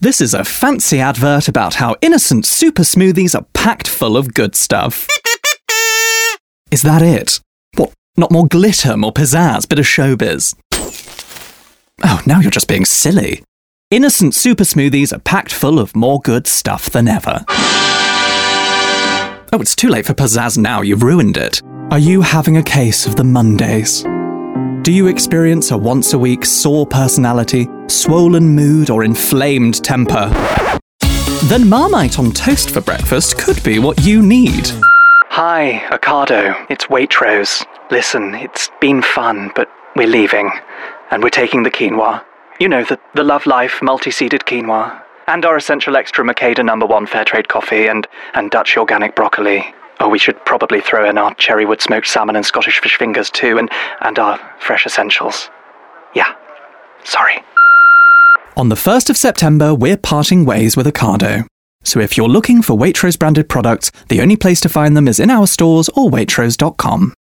This is a fancy advert about how innocent super smoothies are packed full of good stuff. Is that it? What, not more glitter, more pizzazz, bit of showbiz? Oh, now you're just being silly. Innocent super smoothies are packed full of more good stuff than ever. Oh, it's too late for pizzazz now, you've ruined it. Are you having a case of the Mondays? Do you experience a once-a-week sore personality, swollen mood, or inflamed temper? Then Marmite on toast for breakfast could be what you need. Hi, Ocado. It's Waitrose. Listen, it's been fun, but we're leaving. And we're taking the quinoa. You know, the Love Life multi-seeded quinoa. And our Essential Extra Makeda No. 1 Fairtrade coffee and Dutch organic broccoli. Oh, we should probably throw in our cherrywood smoked salmon and Scottish fish fingers too, and our fresh essentials. Yeah, sorry. On the 1st of September, we're parting ways with Ocado. So if you're looking for Waitrose branded products, the only place to find them is in our stores or waitrose.com.